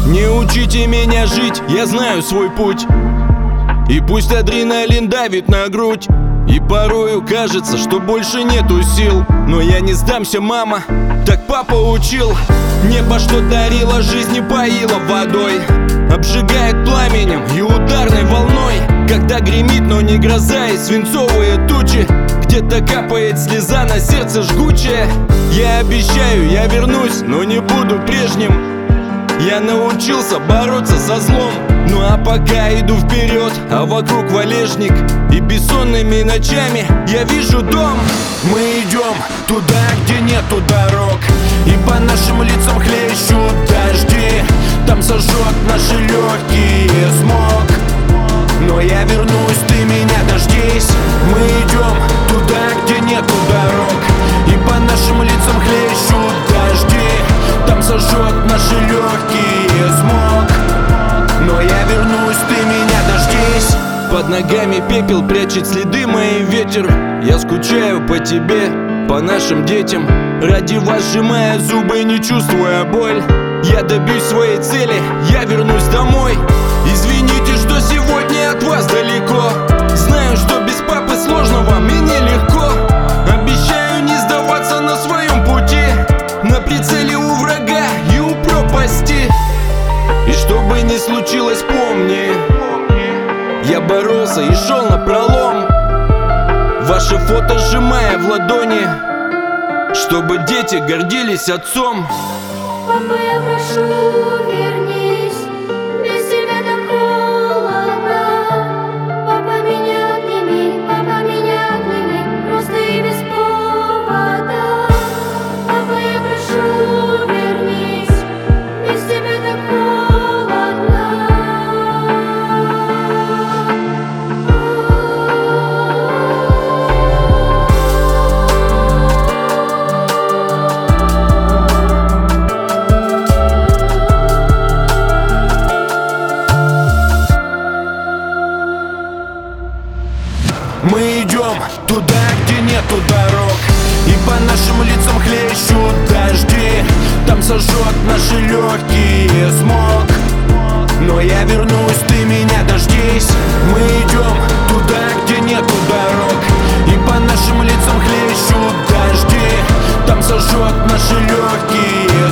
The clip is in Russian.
Не учите меня жить, я знаю свой путь. И пусть адреналин давит на грудь, и порою кажется, что больше нету сил, но я не сдамся, мама, так папа учил. Небо, что дарило жизнь, и поило водой, обжигает пламенем и ударной волной. Когда гремит, но не гроза и свинцовые тучи, где-то капает слеза, на сердце жгучая. Я обещаю, я вернусь, но не буду прежним. Я научился бороться со злом. Ну а пока иду вперед, а вокруг валежник, и бессонными ночами я вижу дом. Мы идем туда, где нету дорог, и по нашим лицам хлещут дожди. Там сожжет наши легкие смог. Но я вернусь, ты меня дождись. Мы идем туда, где нету дорог, и по нашим лицам хлещут дожди. Там сожжет наши легкие смог. Но я вернусь, ты меня дождись. Под ногами пепел прячет следы мои ветер. Я скучаю по тебе, по нашим детям. Ради вас сжимая зубы, не чувствуя боль. Я добьюсь своей цели, я вернусь домой. Извините, что сегодня от вас далеко. Знаю, что без папы сложно вам и нелегко. Обещаю не сдаваться на своем пути, на прицеле у врага и у пропасти. И что бы ни случилось, помни, я боролся и шел напролом, ваше фото сжимая в ладони, чтобы дети гордились отцом. Папа, я прошу, вернись, без тебя так холодно. Папа, меня обними, просто и без повода. Папа, я прошу, вернись, без тебя так холодно. Мы идем туда, где нету дорог, и по нашим лицам хлещут дожди. Там сожжет наши легкие смог. Но я вернусь, ты меня дождись. Мы идем туда, где нету дорог, и по нашим лицам хлещут дожди. Там сожжет наши легкие